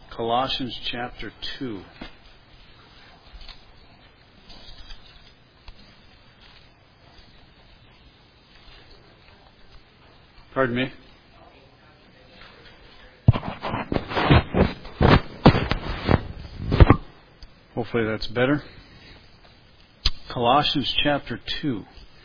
Colossians chapter 2. Pardon me? Hopefully that's better. Colossians chapter 2.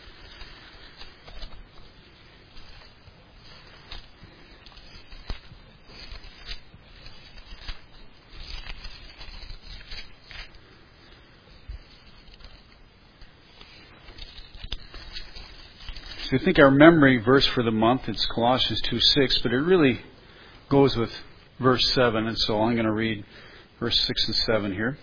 So I think our memory verse for the month, it's Colossians 2:6, but it really goes with verse 7, and so I'm going to read verse 6 and 7 here.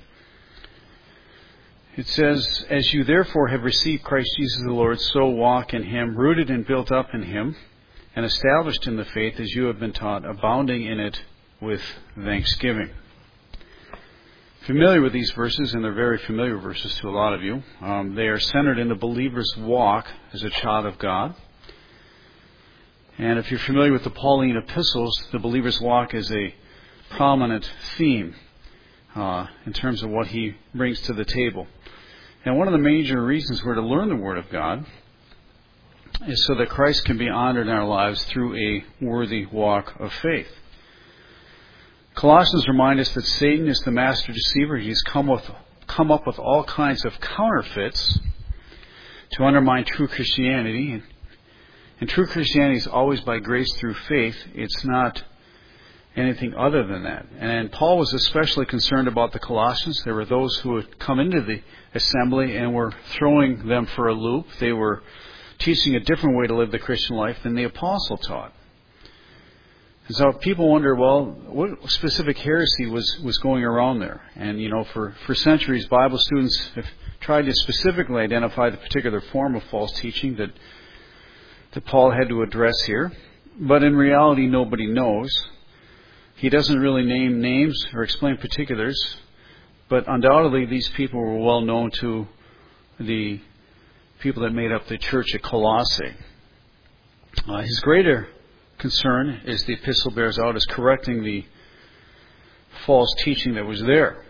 It says, "As you therefore have received Christ Jesus the Lord, so walk in Him, rooted and built up in Him, and established in the faith as you have been taught, abounding in it with thanksgiving." Familiar with these verses, and they're very familiar verses to a lot of you. They are centered in the believer's walk as a child of God. And if you're familiar with the Pauline epistles, the believer's walk is a prominent theme in terms of what he brings to the table. And one of the major reasons we're to learn the Word of God is so that Christ can be honored in our lives through a worthy walk of faith. Colossians remind us that Satan is the master deceiver. He's come up with all kinds of counterfeits to undermine true Christianity. And true Christianity is always by grace through faith. It's not anything other than that. And Paul was especially concerned about the Colossians. There were those who had come into the assembly and were throwing them for a loop. They were teaching a different way to live the Christian life than the apostle taught. And so people wonder, well, what specific heresy was going around there? And, for centuries, Bible students have tried to specifically identify the particular form of false teaching that Paul had to address here. But in reality, nobody knows. He doesn't really name names or explain particulars. But undoubtedly, these people were well known to the people that made up the church at Colossae. His greater concern, as the epistle bears out, is correcting the false teaching that was there.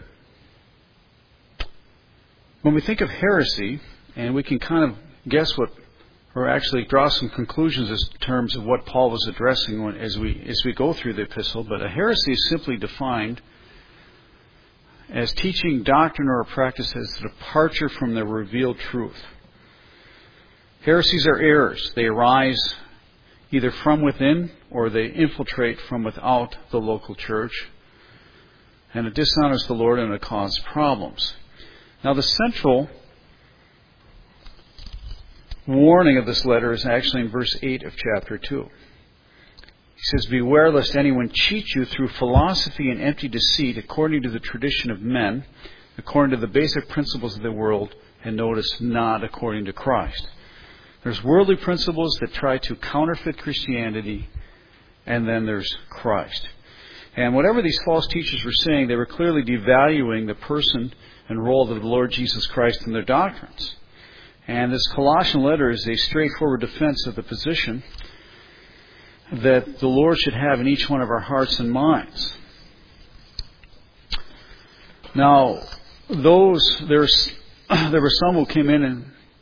When we think of heresy, and we can kind of guess what, or actually draw some conclusions in terms of what Paul was addressing as we go through the epistle, but a heresy is simply defined as teaching doctrine or a practice as a departure from the revealed truth. Heresies are errors. They arise either from within or they infiltrate from without the local church. And it dishonors the Lord and it causes problems. Now the central warning of this letter is actually in verse 8 of chapter 2. He says, "Beware lest anyone cheat you through philosophy and empty deceit according to the tradition of men, according to the basic principles of the world, and notice not according to Christ." There's worldly principles that try to counterfeit Christianity, and then there's Christ. And whatever these false teachers were saying, they were clearly devaluing the person and role of the Lord Jesus Christ in their doctrines. And this Colossian letter is a straightforward defense of the position that the Lord should have in each one of our hearts and minds. Now, there were some who came in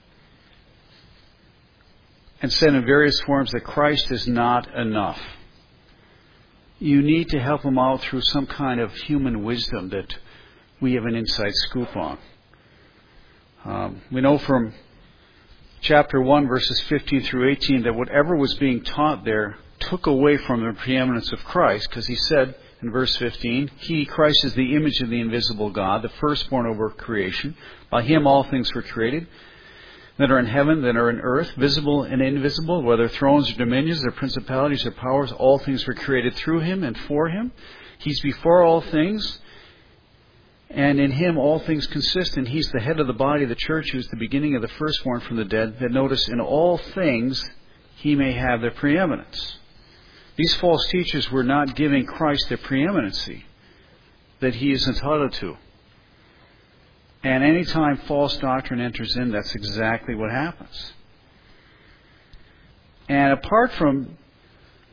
and said in various forms that Christ is not enough. You need to help them out through some kind of human wisdom that we have an inside scoop on. We know from chapter 1, verses 15 through 18, that whatever was being taught there took away from the preeminence of Christ, because he said in verse 15, "He, Christ, is the image of the invisible God, the firstborn over creation. By Him all things were created, that are in heaven, that are in earth, visible and invisible, whether thrones or dominions or principalities or powers, all things were created through Him and for Him. He's before all things, and in Him all things consist, and He's the head of the body of the church, who is the beginning of the firstborn from the dead, that notice in all things He may have the preeminence." These false teachers were not giving Christ the preeminency that He is entitled to. And any time false doctrine enters in, that's exactly what happens. And apart from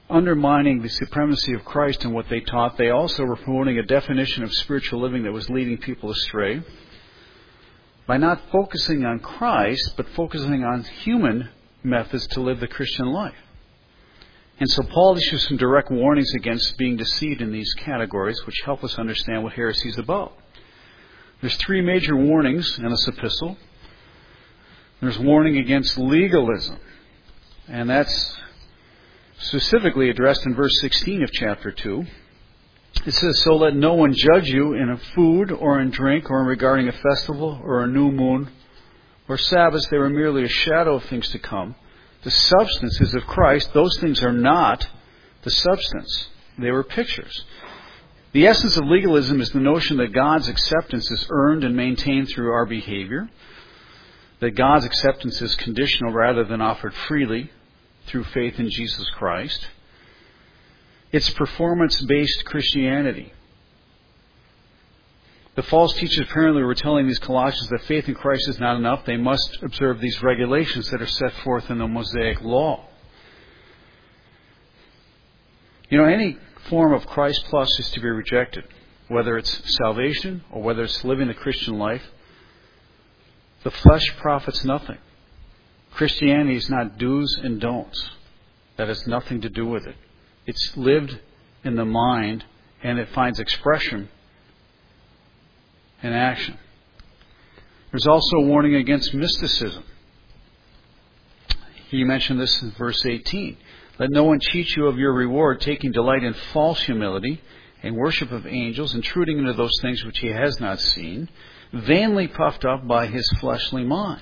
undermining the supremacy of Christ and what they taught. They also were promoting a definition of spiritual living that was leading people astray by not focusing on Christ, but focusing on human methods to live the Christian life. And so Paul issues some direct warnings against being deceived in these categories, which help us understand what heresy is about. There's 3 major warnings in this epistle. There's warning against legalism, and that's specifically addressed in verse 16 of chapter 2. It says, "So let no one judge you in a food or in drink or in regarding a festival or a new moon or Sabbaths. They were merely a shadow of things to come. The substance is of Christ. Those things are not the substance. They were pictures." The essence of legalism is the notion that God's acceptance is earned and maintained through our behavior, that God's acceptance is conditional rather than offered freely through faith in Jesus Christ. It's performance-based Christianity. The false teachers apparently were telling these Colossians that faith in Christ is not enough. They must observe these regulations that are set forth in the Mosaic Law. Any form of Christ plus is to be rejected, whether it's salvation or whether it's living the Christian life. The flesh profits nothing. Christianity is not do's and don'ts. That has nothing to do with it. It's lived in the mind, and it finds expression in action. There's also a warning against mysticism. He mentioned this in verse 18. "Let no one cheat you of your reward, taking delight in false humility and worship of angels, intruding into those things which he has not seen, vainly puffed up by his fleshly mind."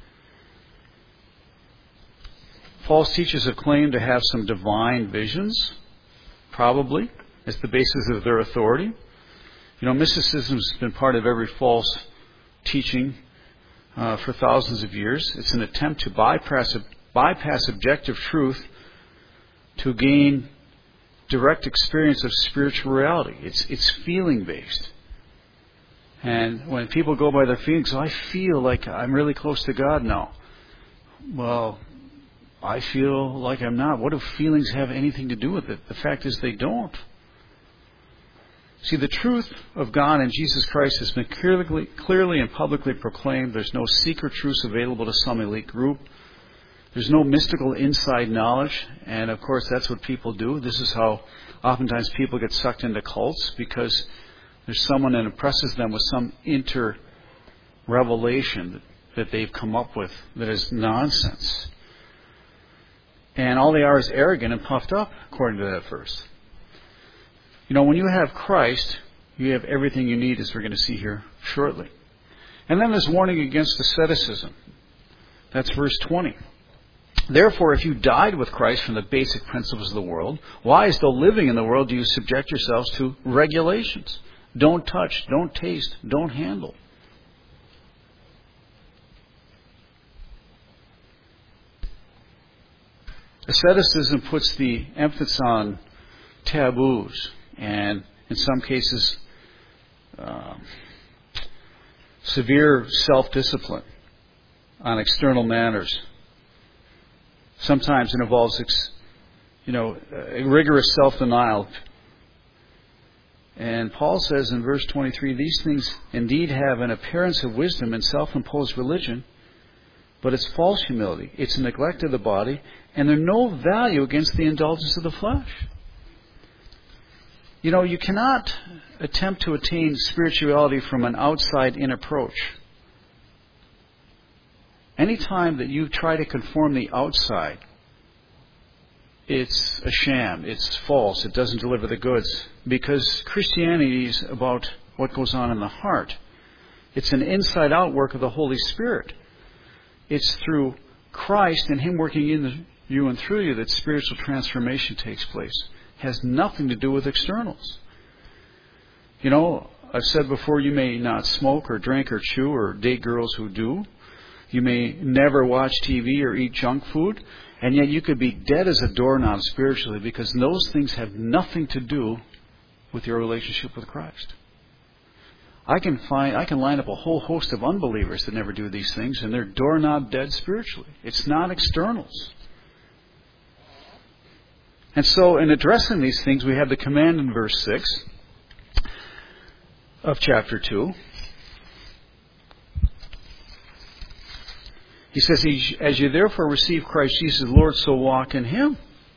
False teachers have claimed to have some divine visions, probably, as the basis of their authority. Mysticism has been part of every false teaching for thousands of years. It's an attempt to bypass objective truth to gain direct experience of spiritual reality. It's feeling-based. And when people go by their feelings, I feel like I'm really close to God now. Well, I feel like I'm not. What do feelings have anything to do with it? The fact is they don't. See, the truth of God and Jesus Christ has been clearly and publicly proclaimed. There's no secret truths available to some elite group. There's no mystical inside knowledge. And of course, that's what people do. This is how oftentimes people get sucked into cults, because there's someone that impresses them with some inter-revelation that they've come up with that is nonsense. And all they are is arrogant and puffed up, according to that verse. When you have Christ, you have everything you need, as we're going to see here shortly. And then there's warning against asceticism. That's verse 20. "Therefore, if you died with Christ from the basic principles of the world, why, as though living in the world, do you subject yourselves to regulations? Don't touch, don't taste, don't handle." Asceticism puts the emphasis on taboos and, in some cases, severe self-discipline on external matters. Sometimes it involves, rigorous self-denial. And Paul says in verse 23, "These things indeed have an appearance of wisdom and self-imposed religion, but it's false humility. It's a neglect of the body, and they're no value against the indulgence of the flesh." You cannot attempt to attain spirituality from an outside-in approach. Anytime that you try to conform the outside, it's a sham, it's false, it doesn't deliver the goods. Because Christianity is about what goes on in the heart. It's an inside-out work of the Holy Spirit. It's through Christ and Him working in you and through you that spiritual transformation takes place. It has nothing to do with externals. I've said before, you may not smoke or drink or chew or date girls who do. You may never watch TV or eat junk food, and yet you could be dead as a doorknob spiritually, because those things have nothing to do with your relationship with Christ. I can line up a whole host of unbelievers that never do these things, and they're doorknob dead spiritually. It's not externals. And so in addressing these things, we have the command in verse 6 of chapter 2. He says, as you therefore receive Christ Jesus the Lord, so walk in Him.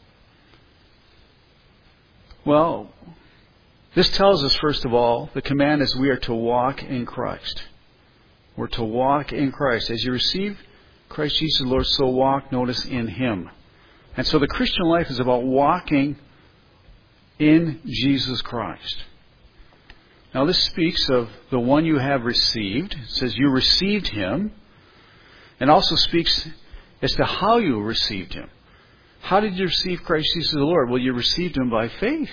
Well, this tells us, first of all, the command is we are to walk in Christ. We're to walk in Christ. As you receive Christ Jesus the Lord, so walk, notice, in Him. And so the Christian life is about walking in Jesus Christ. Now this speaks of the one you have received. It says you received Him. And also speaks as to how you received Him. How did you receive Christ Jesus the Lord? Well, you received Him by faith.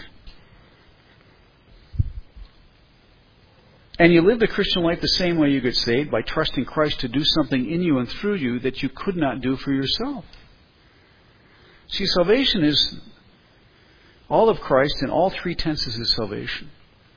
And you live the Christian life the same way you get saved, by trusting Christ to do something in you and through you that you could not do for yourself. See, salvation is all of Christ in all three tenses of salvation.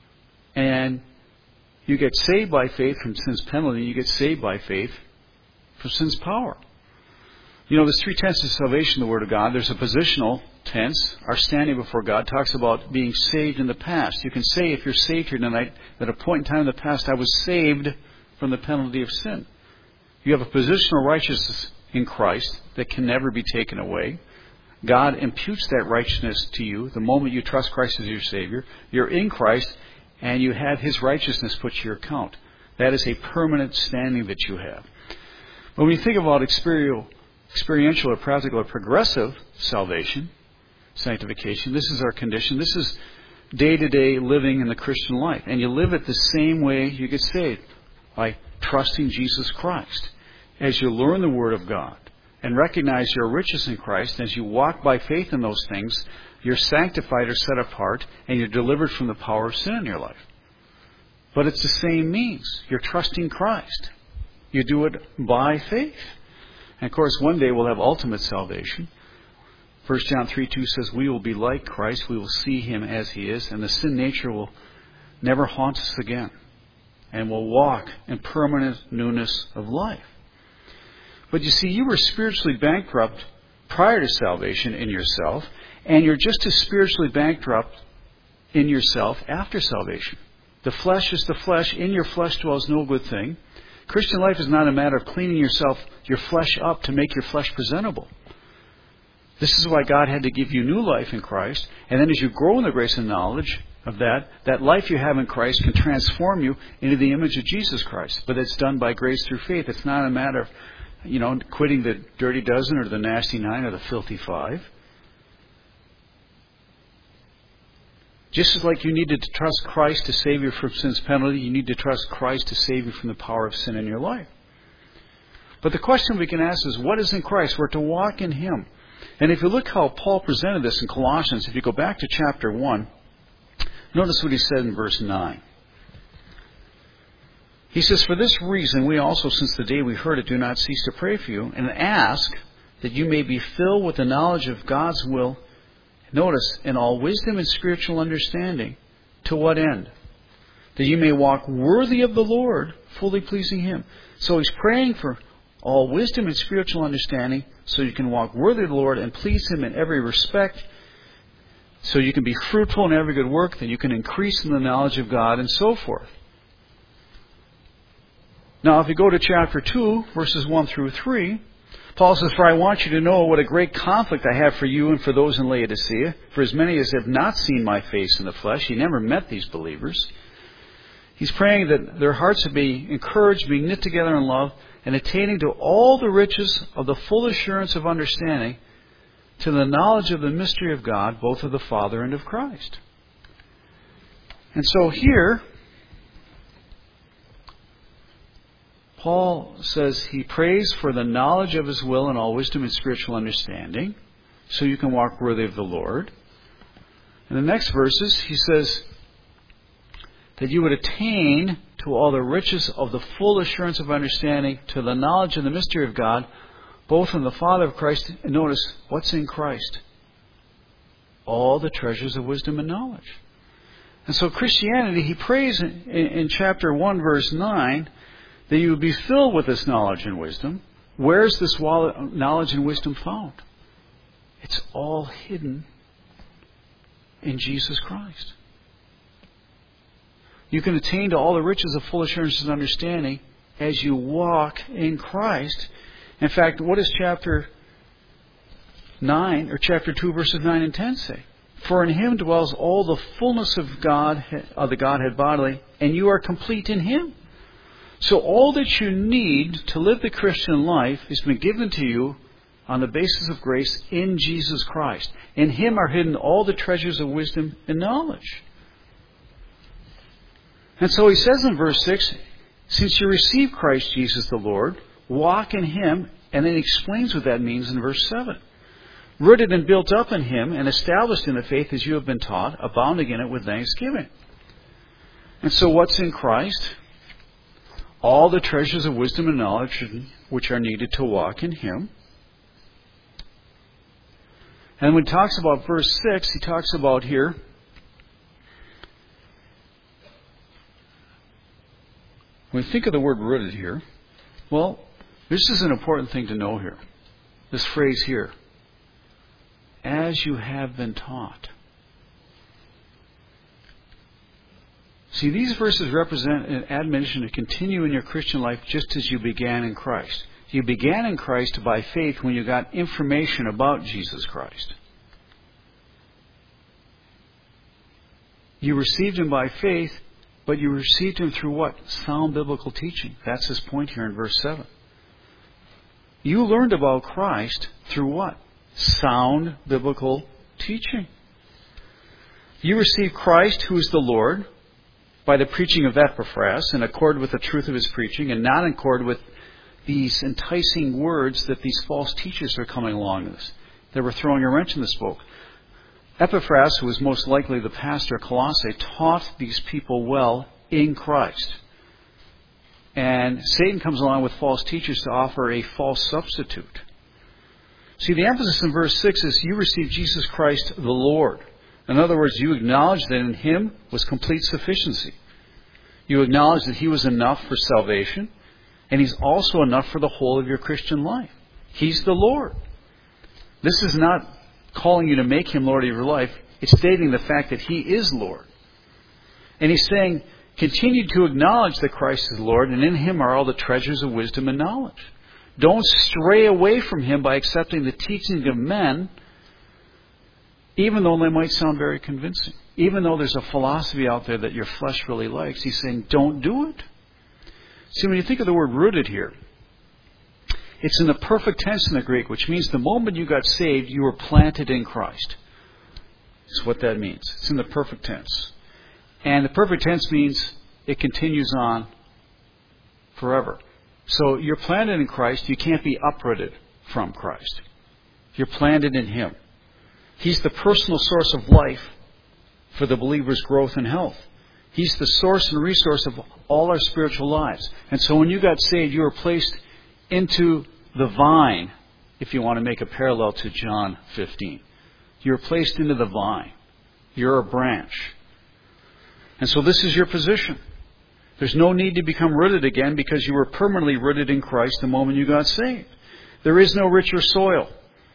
And you get saved by faith from sin's penalty. You get saved by faith from sin's power. You know, there's three tenses of salvation in the Word of God. There's a positional tense. Our standing before God talks about being saved in the past. You can say, if you're saved here tonight, that at a point in time in the past I was saved from the penalty of sin. You have a positional righteousness in Christ that can never be taken away. God imputes that righteousness to you the moment you trust Christ as your Savior. You're in Christ, and you have His righteousness put to your account. That is a permanent standing that you have. But when you think about experiential or practical or progressive salvation, sanctification, this is our condition. This is day-to-day living in the Christian life. And you live it the same way you get saved, by trusting Jesus Christ. As you learn the Word of God and recognize your riches in Christ, as you walk by faith in those things, you're sanctified or set apart, and you're delivered from the power of sin in your life. But it's the same means. You're trusting Christ. You do it by faith. And of course, one day we'll have ultimate salvation. 1 John 3:2 says, we will be like Christ. We will see Him as He is. And the sin nature will never haunt us again. And we'll walk in permanent newness of life. But you see, you were spiritually bankrupt prior to salvation in yourself. And you're just as spiritually bankrupt in yourself after salvation. The flesh is the flesh. In your flesh dwells no good thing. Christian life is not a matter of cleaning your flesh up to make your flesh presentable. This is why God had to give you new life in Christ. And then as you grow in the grace and knowledge of that life you have in Christ can transform you into the image of Jesus Christ. But it's done by grace through faith. It's not a matter of, quitting the dirty dozen or the nasty nine or the filthy five. Just as like you needed to trust Christ to save you from sin's penalty, you need to trust Christ to save you from the power of sin in your life. But the question we can ask is, what is in Christ? We're to walk in Him. And if you look how Paul presented this in Colossians, if you go back to chapter 1, notice what he said in verse 9. He says, for this reason we also, since the day we heard it, do not cease to pray for you, and ask that you may be filled with the knowledge of God's will. Notice, in all wisdom and spiritual understanding. To what end? That you may walk worthy of the Lord, fully pleasing Him. So he's praying for all wisdom and spiritual understanding so you can walk worthy of the Lord and please Him in every respect. So you can be fruitful in every good work, that you can increase in the knowledge of God, and so forth. Now, if you go to chapter 2, verses 1 through 3, Paul says, for I want you to know what a great conflict I have for you and for those in Laodicea. For as many as have not seen my face in the flesh, he never met these believers. He's praying that their hearts would be encouraged, being knit together in love, and attaining to all the riches of the full assurance of understanding, to the knowledge of the mystery of God, both of the Father and of Christ. And so here, Paul says he prays for the knowledge of His will and all wisdom and spiritual understanding, so you can walk worthy of the Lord. In the next verses, he says that you would attain to all the riches of the full assurance of understanding, to the knowledge of the mystery of God, both in the Father of Christ. And notice, what's in Christ? All the treasures of wisdom and knowledge. And so Christianity, he prays in chapter 1, verse 9, that you would be filled with this knowledge and wisdom. Where is this knowledge and wisdom found? It's all hidden in Jesus Christ. You can attain to all the riches of full assurance and understanding as you walk in Christ. In fact, what does chapter 9 or chapter 2 verses 9 and 10 say? For in Him dwells all the fullness of God, of the Godhead bodily, and you are complete in Him. So all that you need to live the Christian life has been given to you on the basis of grace in Jesus Christ. In Him are hidden all the treasures of wisdom and knowledge. And so he says in verse 6, since you receive Christ Jesus the Lord, walk in Him, and then he explains what that means in verse 7. Rooted and built up in Him and established in the faith as you have been taught, abounding in it with thanksgiving. And so what's in Christ? All the treasures of wisdom and knowledge which are needed to walk in Him. And when he talks about verse 6, he talks about here, when we think of the word rooted here, well, this is an important thing to know here. This phrase here, as you have been taught. See, these verses represent an admonition to continue in your Christian life just as you began in Christ. You began in Christ by faith when you got information about Jesus Christ. You received Him by faith, but you received Him through what? Sound biblical teaching. That's his point here in verse 7. You learned about Christ through what? Sound biblical teaching. You received Christ, who is the Lord, by the preaching of Epaphras, in accord with the truth of his preaching, and not in accord with these enticing words that these false teachers are coming along with. They were throwing a wrench in this book. Epaphras, who was most likely the pastor of Colossae, taught these people well in Christ. And Satan comes along with false teachers to offer a false substitute. See, the emphasis in verse 6 is you received Jesus Christ the Lord. In other words, you acknowledge that in Him was complete sufficiency. You acknowledge that He was enough for salvation, and He's also enough for the whole of your Christian life. He's the Lord. This is not calling you to make Him Lord of your life. It's stating the fact that He is Lord. And He's saying, continue to acknowledge that Christ is Lord, and in Him are all the treasures of wisdom and knowledge. Don't stray away from Him by accepting the teaching of men, even though they might sound very convincing. Even though there's a philosophy out there that your flesh really likes, He's saying, don't do it. See, when you think of the word rooted here, it's in the perfect tense in the Greek, which means the moment you got saved, you were planted in Christ. That's what that means. It's in the perfect tense. And the perfect tense means it continues on forever. So you're planted in Christ. You can't be uprooted from Christ. You're planted in Him. He's the personal source of life for the believer's growth and health. He's the source and resource of all our spiritual lives. And so when you got saved, you were placed into the vine, if you want to make a parallel to John 15. You're placed into the vine. You're a branch. And so this is your position. There's no need to become rooted again because you were permanently rooted in Christ the moment you got saved. There is no richer soil.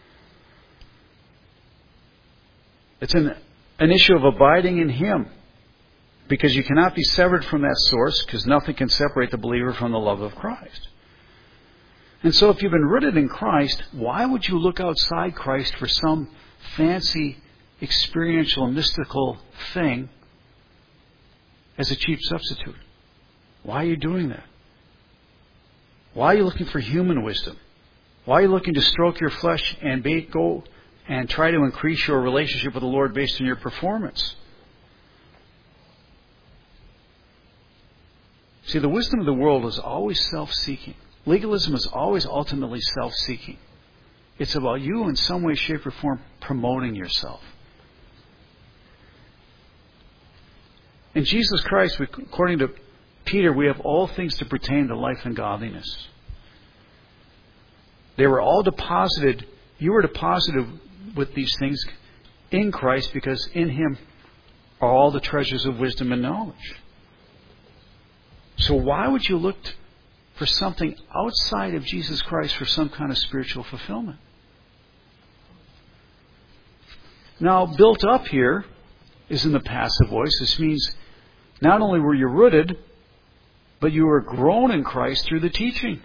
It's an issue of abiding in Him, because you cannot be severed from that source, because nothing can separate the believer from the love of Christ. And so if you've been rooted in Christ, why would you look outside Christ for some fancy, experiential, mystical thing as a cheap substitute? Why are you doing that? Why are you looking for human wisdom? Why are you looking to stroke your flesh and go and try to increase your relationship with the Lord based on your performance? See, the wisdom of the world is always self-seeking. Legalism is always ultimately self-seeking. It's about you in some way, shape, or form promoting yourself. In Jesus Christ, according to Peter, we have all things to pertain to life and godliness. They were all deposited. You were deposited with these things in Christ because in Him are all the treasures of wisdom and knowledge. So why would you look for something outside of Jesus Christ for some kind of spiritual fulfillment? Now, built up here is in the passive voice. This means not only were you rooted, but you were grown in Christ through the teaching.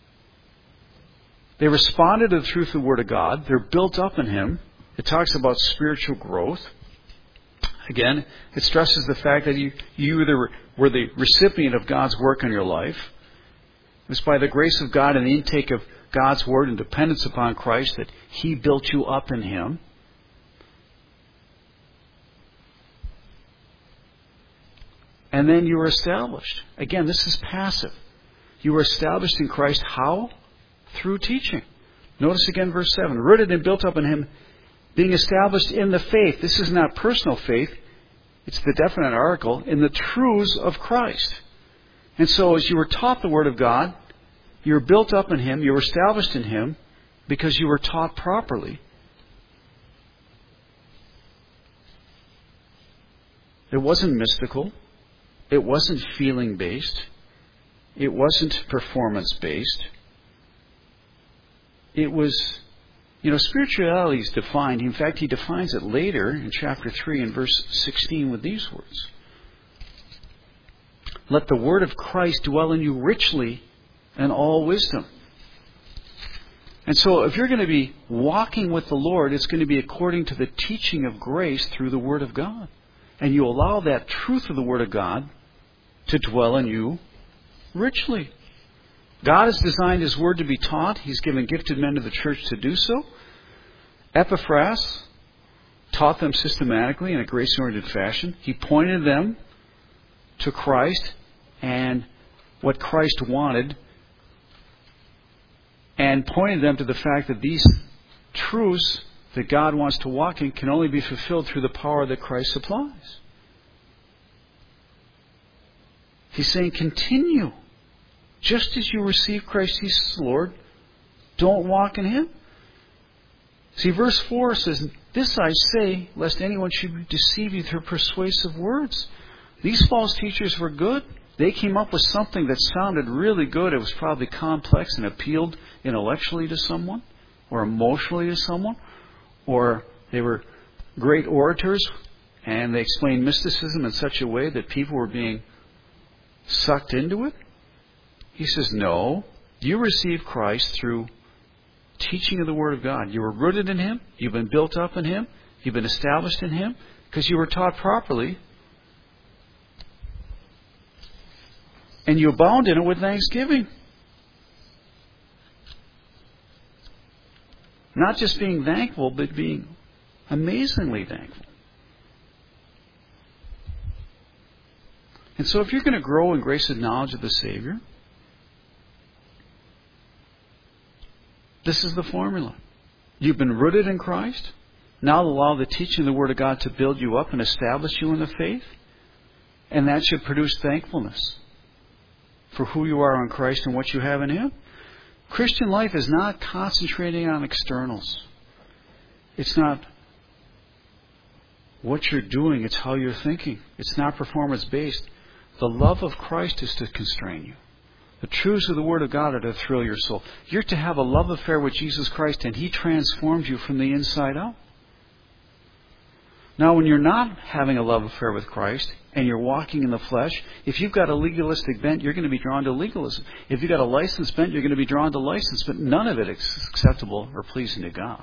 They responded to the truth of the Word of God. They're built up in Him. It talks about spiritual growth. Again, it stresses the fact that you either were the recipient of God's work in your life. It was by the grace of God and the intake of God's Word and dependence upon Christ that He built you up in Him. And then you were established. Again, this is passive. You were established in Christ. How? Through teaching. Notice again verse 7. Rooted and built up in Him, being established in the faith. This is not personal faith. It's the definite article. In the truths of Christ. And so as you were taught the Word of God, you were built up in Him, you were established in Him, because you were taught properly. It wasn't mystical. It wasn't feeling-based. It wasn't performance-based. It was, spirituality is defined. In fact, he defines it later in chapter 3 and verse 16 with these words. Let the word of Christ dwell in you richly in all wisdom. And so if you're going to be walking with the Lord, it's going to be according to the teaching of grace through the Word of God. And you allow that truth of the Word of God to dwell in you richly. God has designed His Word to be taught. He's given gifted men to the church to do so. Epaphras taught them systematically in a grace-oriented fashion. He pointed them to Christ and what Christ wanted, and pointed them to the fact that these truths that God wants to walk in can only be fulfilled through the power that Christ supplies. He's saying, continue. Just as you receive Christ Jesus as Lord, don't walk in Him. See, verse 4 says, this I say, lest anyone should deceive you through persuasive words. These false teachers were good. They came up with something that sounded really good. It was probably complex and appealed intellectually to someone, or emotionally to someone, or they were great orators, and they explained mysticism in such a way that people were being sucked into it. He says, no, you receive Christ through teaching of the Word of God. You were rooted in Him. You've been built up in Him. You've been established in Him because you were taught properly. And you abound in it with thanksgiving. Not just being thankful, but being amazingly thankful. And so if you're going to grow in grace and knowledge of the Savior, this is the formula. You've been rooted in Christ. Now allow the teaching of the Word of God to build you up and establish you in the faith. And that should produce thankfulness for who you are in Christ and what you have in Him. Christian life is not concentrating on externals. It's not what you're doing, it's how you're thinking. It's not performance-based. The love of Christ is to constrain you. The truths of the Word of God are to thrill your soul. You're to have a love affair with Jesus Christ, and He transforms you from the inside out. Now, when you're not having a love affair with Christ, and you're walking in the flesh, if you've got a legalistic bent, you're going to be drawn to legalism. If you've got a license bent, you're going to be drawn to license, but none of it is acceptable or pleasing to God.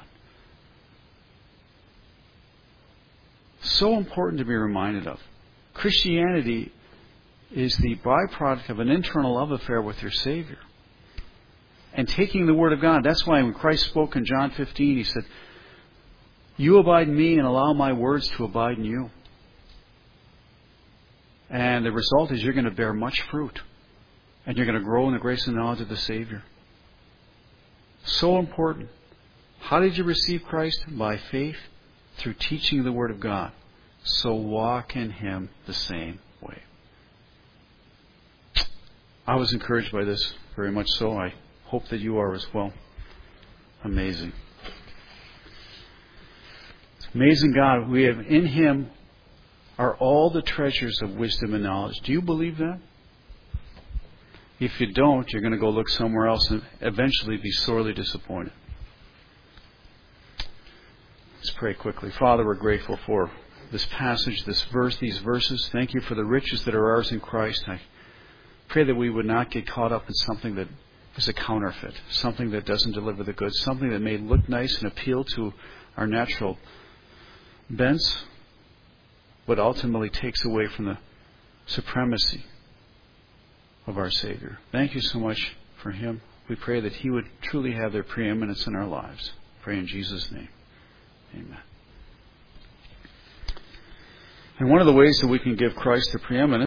So important to be reminded of. Christianity is the byproduct of an internal love affair with your Savior. And taking the Word of God, that's why when Christ spoke in John 15, He said, you abide in me and allow my words to abide in you. And the result is you're going to bear much fruit. And you're going to grow in the grace and knowledge of the Savior. So important. How did you receive Christ? By faith, through teaching of the Word of God. So walk in Him the same way. I was encouraged by this very much so. I hope that you are as well. Amazing. Amazing God, we have in Him are all the treasures of wisdom and knowledge. Do you believe that? If you don't, you're going to go look somewhere else and eventually be sorely disappointed. Let's pray quickly. Father, we're grateful for this passage, this verse, these verses. Thank you for the riches that are ours in Christ. I pray that we would not get caught up in something that is a counterfeit, something that doesn't deliver the goods, something that may look nice and appeal to our natural bents, but ultimately takes away from the supremacy of our Savior. Thank you so much for Him. We pray that He would truly have their preeminence in our lives. Pray in Jesus' name. Amen. And one of the ways that we can give Christ the preeminence